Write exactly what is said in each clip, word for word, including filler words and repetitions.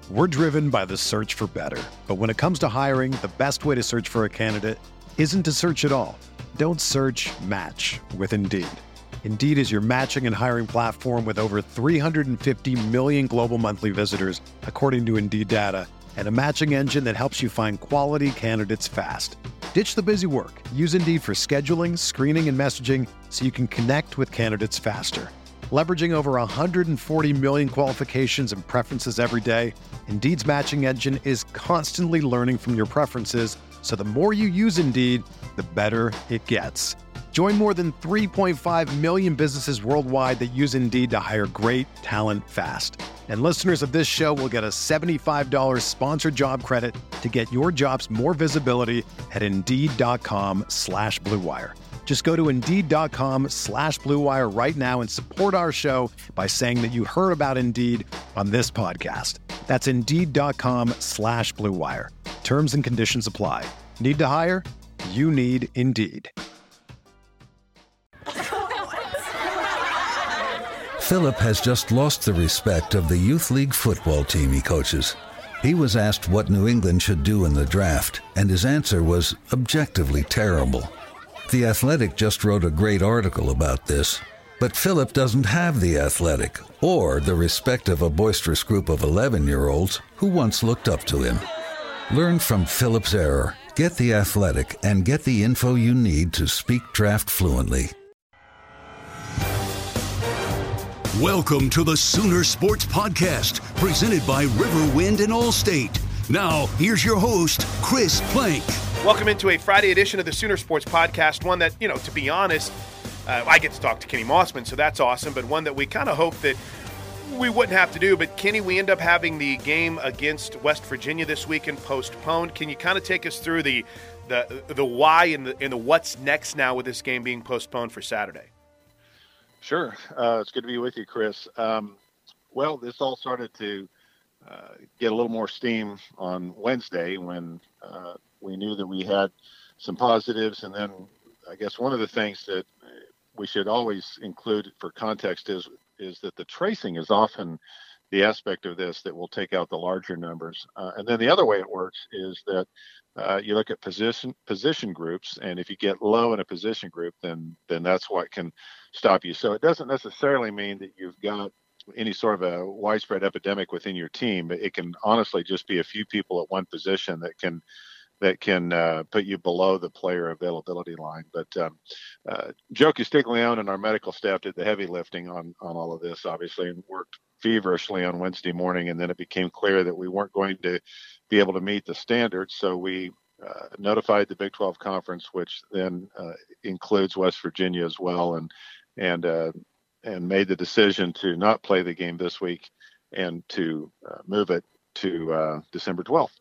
We're driven by the search for better. But when it comes to hiring, the best way to search for a candidate isn't to search at all. Don't search, match with Indeed. Indeed is your matching and hiring platform with over three hundred fifty million global monthly visitors, according to Indeed data, and a matching engine that helps you find quality candidates fast. Ditch the busy work. Use Indeed for scheduling, screening, and messaging so you can connect with candidates faster. Leveraging over one hundred forty million qualifications and preferences every day, Indeed's matching engine is constantly learning from your preferences, so the more you use Indeed, the better it gets. Join more than three point five million businesses worldwide that use Indeed to hire great talent fast. And listeners of this show will get a seventy-five dollars sponsored job credit to get your jobs more visibility at Indeed.com slash Blue Wire. Just go to Indeed.com slash Blue Wire right now and support our show by saying that you heard about Indeed on this podcast. That's Indeed.com slash Blue Wire. Terms and conditions apply. Need to hire? You need Indeed. Philip has just lost the respect of the youth league football team he coaches. He was asked what New England should do in the draft, and his answer was objectively terrible. The Athletic just wrote a great article about this, but Philip doesn't have The Athletic or the respect of a boisterous group of eleven-year-olds who once looked up to him. Learn from Philip's error, get The Athletic, and get the info you need to speak draft fluently. Welcome to the Sooner Sports Podcast, presented by Riverwind and Allstate. Now, here's your host, Chris Plank. Welcome into a Friday edition of the Sooner Sports Podcast, one that, you know, to be honest, uh, I get to talk to Kenny Mossman, so that's awesome, but one that we kind of hope that we wouldn't have to do. But, Kenny, we end up having the game against West Virginia this weekend postponed. Can you kind of take us through the the the why and the, and the what's next now with this game being postponed for Saturday? Sure. Uh, it's good to be with you, Chris. Um, well, this all started to uh, get a little more steam on Wednesday when uh, we knew that we had some positives. And then I guess one of the things that we should always include for context is is that the tracing is often the aspect of this that will take out the larger numbers. Uh, and then the other way it works is that uh, you look at position position groups, and if you get low in a position group, then then that's what can stop you. So it doesn't necessarily mean that you've got any sort of a widespread epidemic within your team. It can honestly just be a few people at one position that can that can uh, put you below the player availability line. But um, uh, Joe Castiglione and our medical staff did the heavy lifting on on all of this, obviously, and worked feverishly on Wednesday morning. And then it became clear that we weren't going to be able to meet the standards. So we uh, notified the Big twelve Conference, which then uh, includes West Virginia as well, and and uh, and made the decision to not play the game this week and to uh, move it to uh, December twelfth.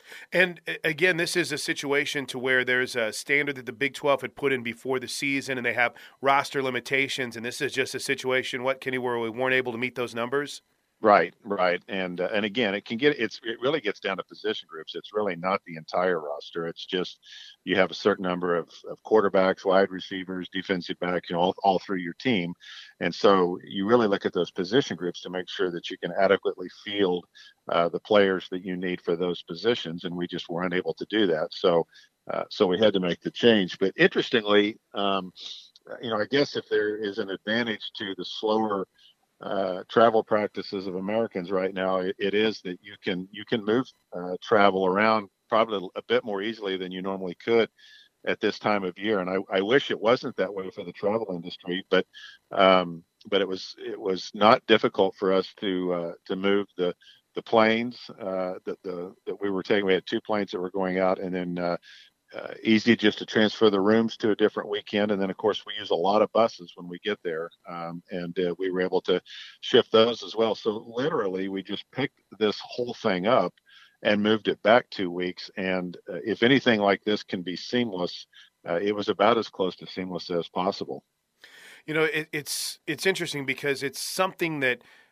And again, this is a situation to where there's a standard that the Big twelve had put in before the season, and they have roster limitations. And this is just a situation, what, Kenny, where we weren't able to meet those numbers? Right, right, and uh, and again, it can get it's it really gets down to position groups. It's really not the entire roster. It's just you have a certain number of, of quarterbacks, wide receivers, defensive backs, you know, all, all through your team, and so you really look at those position groups to make sure that you can adequately field uh, the players that you need for those positions. And we just weren't able to do that, so uh, so we had to make the change. But interestingly, um, you know, I guess if there is an advantage to the slower Uh, travel practices of Americans right now, it, it is that you can you can move uh, travel around probably a bit more easily than you normally could at this time of year. And I, I wish it wasn't that way for the travel industry, but um, but it was it was not difficult for us to uh, to move the the planes uh, that the that we were taking. We had two planes that were going out, and then uh, Uh, easy just to transfer the rooms to a different weekend. And then, of course, we use a lot of buses when we get there, um, and uh, we were able to shift those as well. So literally, we just picked this whole thing up and moved it back two weeks. And uh, if anything like this can be seamless, uh, it was about as close to seamless as possible. You know, it, it's it's interesting because it's something that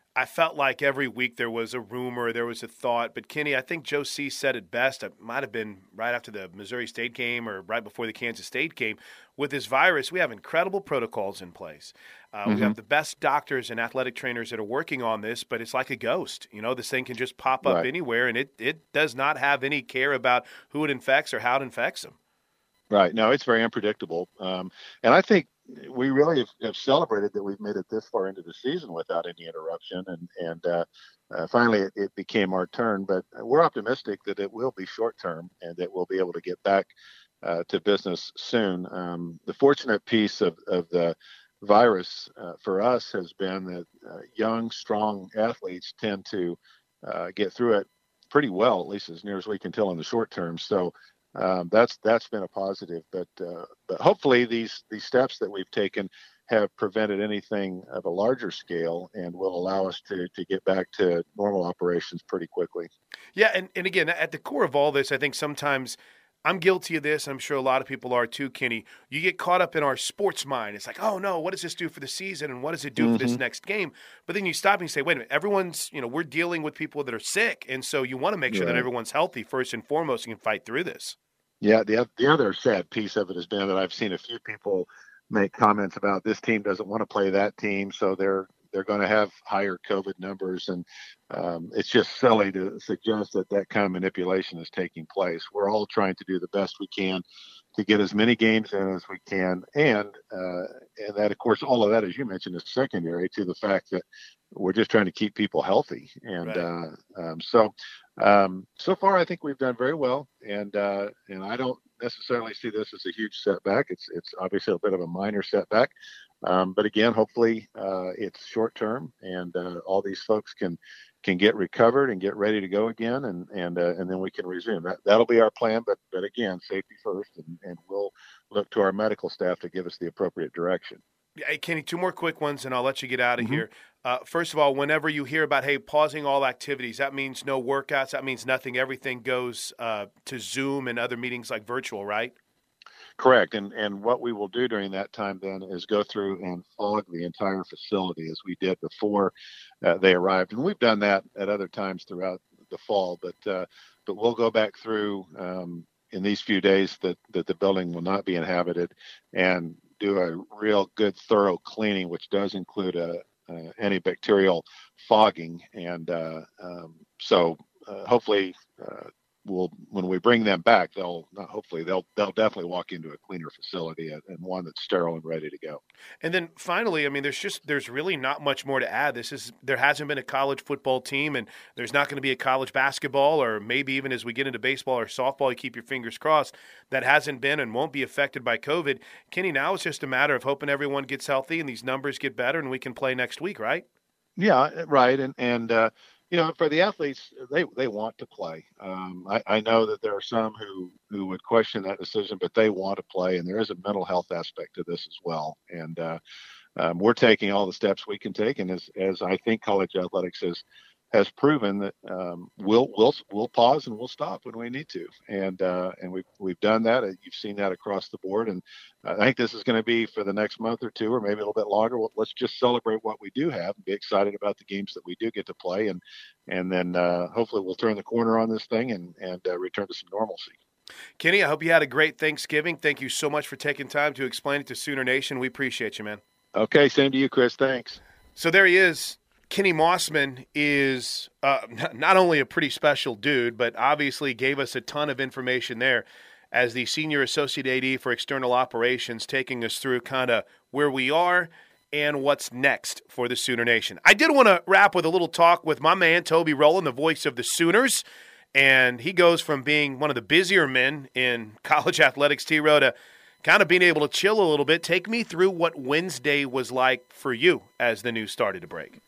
I felt like every week there was a rumor, there was a thought. But, Kenny, I think Joe C. said it best. It might have been right after the Missouri State game or right before the Kansas State game. With this virus, we have incredible protocols in place. Uh, mm-hmm. We have the best doctors and athletic trainers that are working on this, but it's like a ghost. You know, this thing can just pop up right. anywhere, and it, it does not have any care about who it infects or how it infects them. Right. No, it's very unpredictable. Um, and I think we really have, have celebrated that we've made it this far into the season without any interruption. And, and uh, uh, finally, it, it became our turn. But we're optimistic that it will be short term and that we'll be able to get back uh, to business soon. Um, the fortunate piece of, of the virus uh, for us has been that uh, young, strong athletes tend to uh, get through it pretty well, at least as near as we can tell in the short term. So Um, that's that's been a positive, but uh, but hopefully these these steps that we've taken have prevented anything of a larger scale and will allow us to to get back to normal operations pretty quickly. Yeah, and, and again, at the core of all this, I think sometimes I'm guilty of this. I'm sure a lot of people are too, Kenny. You get caught up in our sports mind. It's like, oh, no, what does this do for the season and what does it do mm-hmm. for this next game? But then you stop and you say, wait a minute, everyone's, you know, we're dealing with people that are sick. And so you want to make sure yeah. that everyone's healthy first and foremost and can fight through this. Yeah, the, the other sad piece of it has been that I've seen a few people make comments about this team doesn't want to play that team, so they're they're going to have higher COVID numbers. And um, it's just silly to suggest that that kind of manipulation is taking place. We're all trying to do the best we can to get as many games in as we can. And, uh, and that, of course, all of that, as you mentioned, is secondary to the fact that we're just trying to keep people healthy. And right. uh, um, so um, so far, I think we've done very well. And uh, and I don't necessarily see this as a huge setback. It's, it's obviously a bit of a minor setback. Um, but again, hopefully uh, it's short term, and uh, all these folks can can get recovered and get ready to go again, and and uh, and then we can resume. That that'll be our plan. But but again, safety first, and, and we'll look to our medical staff to give us the appropriate direction. Hey, Kenny, two more quick ones, and I'll let you get out of mm-hmm. here. Uh, first of all, whenever you hear about, hey, pausing all activities, that means no workouts. That means nothing. Everything goes uh, to Zoom and other meetings like virtual, right? Correct. And and what we will do during that time then is go through and fog the entire facility as we did before uh, they arrived. And we've done that at other times throughout the fall, but uh, but we'll go back through um, in these few days that, that the building will not be inhabited and do a real good thorough cleaning, which does include a, a antibacterial fogging. And uh, um, so uh, hopefully uh, We'll, when we bring them back, they'll not hopefully they'll they'll definitely walk into a cleaner facility and, and one that's sterile and ready to go. And then finally, I mean, there's just there's really not much more to add. This is there hasn't been a college football team, and there's not going to be a college basketball, or maybe even as we get into baseball or softball, you keep your fingers crossed, that hasn't been and won't be affected by COVID. Kenny, now it's just a matter of hoping everyone gets healthy and these numbers get better, and we can play next week, right? Yeah, right. And and uh, you know, for the athletes, they, they want to play. Um, I, I know that there are some who, who would question that decision, but they want to play, and there is a mental health aspect to this as well. And uh, um, we're taking all the steps we can take, and as as I think college athletics has has proven that um, we'll we'll we'll pause and we'll stop when we need to, and uh, and we've we've done that. You've seen that across the board, and I think this is going to be for the next month or two, or maybe a little bit longer. Well, let's just celebrate what we do have and be excited about the games that we do get to play, and and then uh, hopefully we'll turn the corner on this thing and and uh, return to some normalcy. Kenny, I hope you had a great Thanksgiving. Thank you so much for taking time to explain it to Sooner Nation. We appreciate you, man. Okay, same to you, Chris. Thanks. So there he is. Kenny Mossman is uh, not only a pretty special dude, but obviously gave us a ton of information there as the Senior Associate A D for External Operations, taking us through kind of where we are and what's next for the Sooner Nation. I did want to wrap with a little talk with my man, Toby Rowland, the voice of the Sooners, and he goes from being one of the busier men in college athletics, T-Row, to kind of being able to chill a little bit. Take me through what Wednesday was like for you as the news started to break.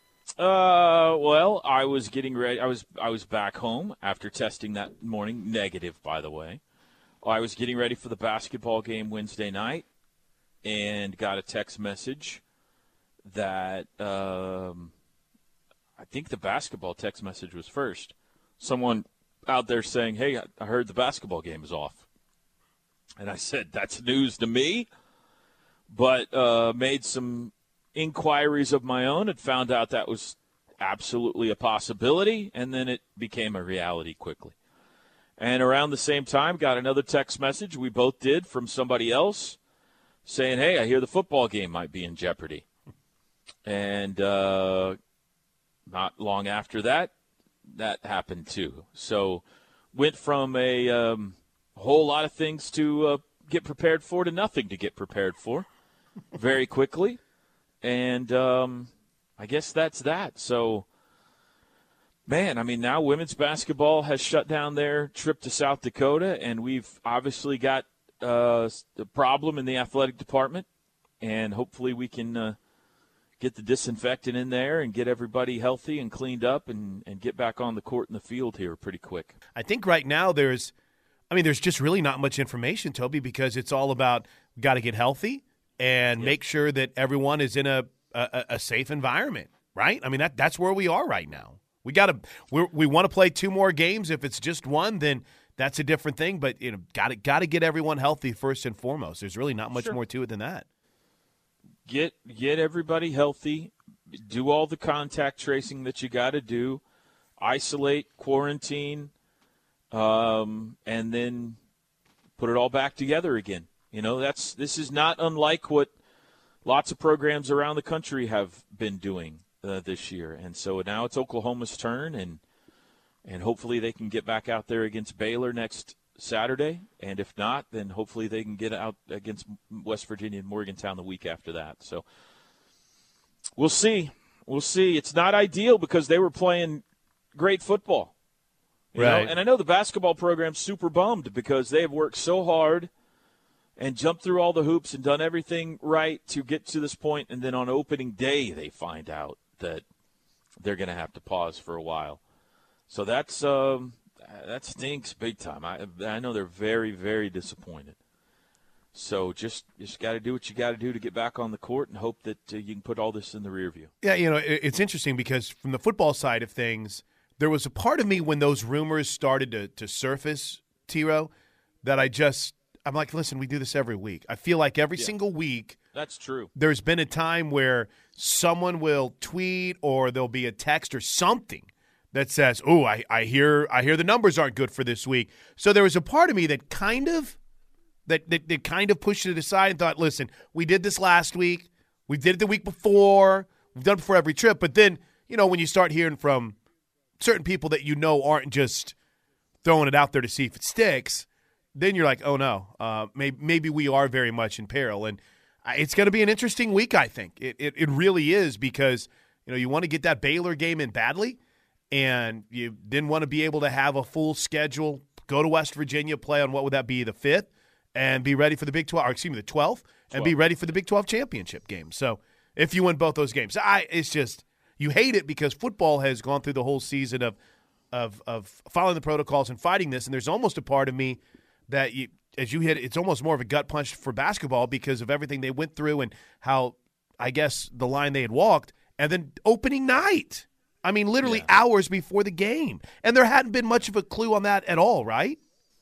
Uh, well, I was getting ready. I was I was back home after testing that morning, negative, by the way. I was getting ready for the basketball game Wednesday night, and got a text message that um, I think the basketball text message was first. Someone out there saying, "Hey, I heard the basketball game is off," and I said, "That's news to me," but uh, made some inquiries of my own and found out that was absolutely a possibility, and then it became a reality quickly. And around the same time, got another text message, we both did, from somebody else saying, hey, I hear the football game might be in jeopardy. And uh, not long after that, that happened too. So went from a um, whole lot of things to uh, get prepared for to nothing to get prepared for very quickly. And um, I guess that's that. So, man, I mean, now women's basketball has shut down their trip to South Dakota, and we've obviously got uh, the problem in the athletic department, and hopefully we can uh, get the disinfectant in there and get everybody healthy and cleaned up and, and get back on the court and the field here pretty quick. I think right now there's, I mean, there's just really not much information, Toby, because it's all about got to get healthy and yeah. make sure that everyone is in a, a, a safe environment, right? I mean, that that's where we are right now. We got to we we want to play two more games. If it's just one, then that's a different thing. But you know, got to got to get everyone healthy first and foremost. There's really not much sure. more to it than that. Get get everybody healthy. Do all the contact tracing that you got to do. Isolate, quarantine, um, and then put it all back together again. You know, that's this is not unlike what lots of programs around the country have been doing uh, this year. And so now it's Oklahoma's turn, and and hopefully they can get back out there against Baylor next Saturday. And if not, then hopefully they can get out against West Virginia and Morgantown the week after that. So we'll see. We'll see. It's not ideal because they were playing great football. You right. know? And I know the basketball program's super bummed because they have worked so hard and jumped through all the hoops and done everything right to get to this point, and then on opening day they find out that they're going to have to pause for a while. So that's um, that stinks big time. I I know they're very, very disappointed. So just just got to do what you got to do to get back on the court and hope that uh, you can put all this in the rear view. Yeah, you know, it, it's interesting because from the football side of things, there was a part of me when those rumors started to, to surface, T-Row, that I just – I'm like, listen, we do this every week. I feel like every yeah. single week that's true. There's been a time where someone will tweet or there'll be a text or something that says, oh, I, I hear I hear the numbers aren't good for this week. So there was a part of me that kind of that, that, that kind of pushed it aside and thought, listen, we did this last week. We did it the week before. We've done it before every trip. But then, you know, when you start hearing from certain people that you know aren't just throwing it out there to see if it sticks, then you're like, oh, no, uh, maybe, maybe we are very much in peril. And it's going to be an interesting week, I think. It, it it really is because, you know, you want to get that Baylor game in badly, and you then want to be able to have a full schedule, go to West Virginia, play on what would that be, the fifth, and be ready for the Big twelve, or excuse me, the twelfth, and be ready for the Big twelve championship game. So if you win both those games, I it's just you hate it because football has gone through the whole season of of of following the protocols and fighting this, and there's almost a part of me that you, as you hit, it's almost more of a gut punch for basketball because of everything they went through and how, I guess, the line they had walked. And then opening night, I mean, literally yeah. hours before the game. And there hadn't been much of a clue on that at all, right?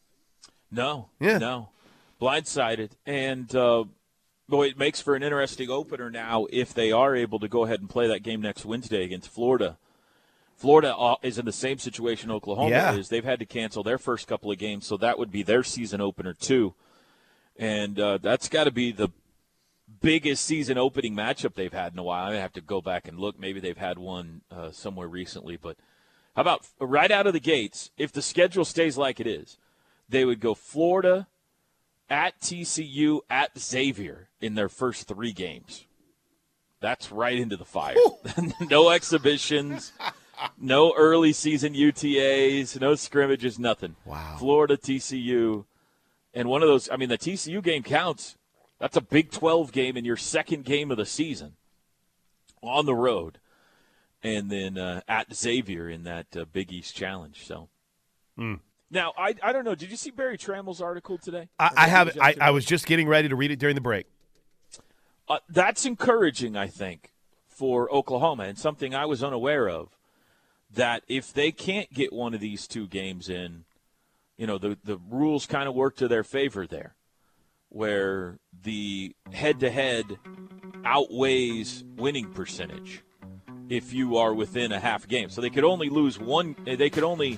No, yeah. no. Blindsided. And, uh, boy, it makes for an interesting opener now if they are able to go ahead and play that game next Wednesday against Florida. Florida is in the same situation Oklahoma yeah. is. They've had to cancel their first couple of games, so that would be their season opener too. And uh, that's got to be the biggest season opening matchup they've had in a while. I have to go back and look. Maybe they've had one uh, somewhere recently. But how about right out of the gates, if the schedule stays like it is, they would go Florida, at T C U, at Xavier in their first three games. That's right into the fire. No exhibitions. No early season U T As, no scrimmages, nothing. Wow. Florida, T C U, and one of those, I mean, the T C U game counts. That's a Big twelve game in your second game of the season on the road. And then uh, at Xavier in that uh, Big East Challenge. So mm. Now, I I don't know. Did you see Barry Trammell's article today? I, I have. I, I was just getting ready to read it during the break. Uh, that's encouraging, I think, for Oklahoma, and something I was unaware of. That if they can't get one of these two games in, you know, the, the rules kind of work to their favor there, where the head-to-head outweighs winning percentage. if you are within a half game. So they could only lose one. They could only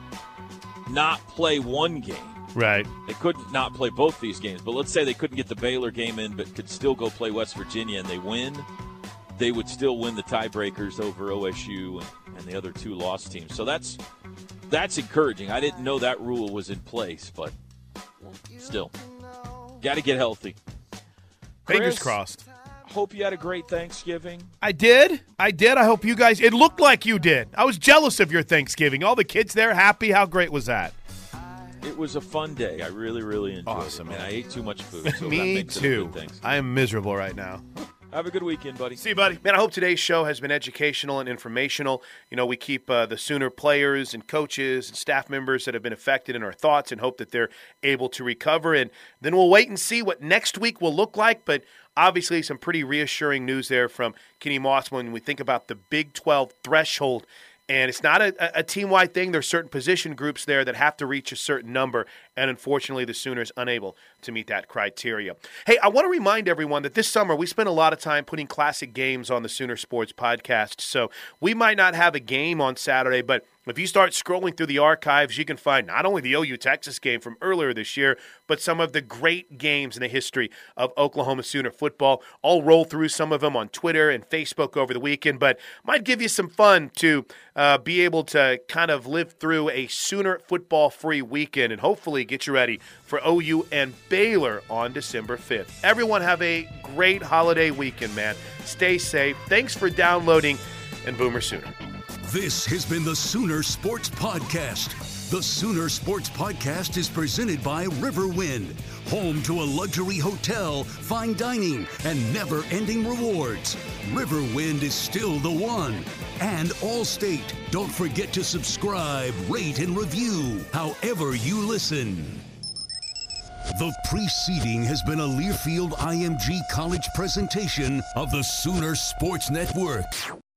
not play one game. Right. They could not play both these games. But let's say they couldn't get the Baylor game in, but could still go play West Virginia, and they win. They would still win the tiebreakers over O S U and, and the other two lost teams. So that's that's encouraging. I didn't know that rule was in place, but still, got to get healthy. Fingers Chris, crossed. Hope you had a great Thanksgiving. I did. I did. I hope you guys – it looked like you did. I was jealous of your Thanksgiving. All the kids there happy. How great was that? It was a fun day. I really, really enjoyed Awesome, it. Man, man. I ate too much food. So that Me makes it a too. good thing. I am miserable right now. Have a good weekend, buddy. See you, buddy. Man, I hope today's show has been educational and informational. You know, we keep uh, the Sooner players and coaches and staff members that have been affected in our thoughts and hope that they're able to recover. And then we'll wait and see what next week will look like. But obviously some pretty reassuring news there from Kenny Moss when we think about the Big twelve threshold. And it's not a, a team-wide thing. There's certain position groups there that have to reach a certain number, and unfortunately the Sooners unable to meet that criteria. Hey, I want to remind everyone that this summer we spent a lot of time putting classic games on the Sooner Sports Podcast, so we might not have a game on Saturday, but if you start scrolling through the archives, you can find not only the O U Texas game from earlier this year, but some of the great games in the history of Oklahoma Sooner football. I'll roll through some of them on Twitter and Facebook over the weekend, but might give you some fun to uh, be able to kind of live through a Sooner football-free weekend and hopefully get you ready for O U and Baylor on December fifth. Everyone have a great holiday weekend, man. Stay safe. Thanks for downloading, and Boomer Sooner. This has been the Sooner Sports Podcast. The Sooner Sports Podcast is presented by Riverwind, home to a luxury hotel, fine dining, and never-ending rewards. Riverwind is still the one. And Allstate. Don't forget to subscribe, rate, and review however you listen. The preceding has been a Learfield I M G College presentation of the Sooner Sports Network.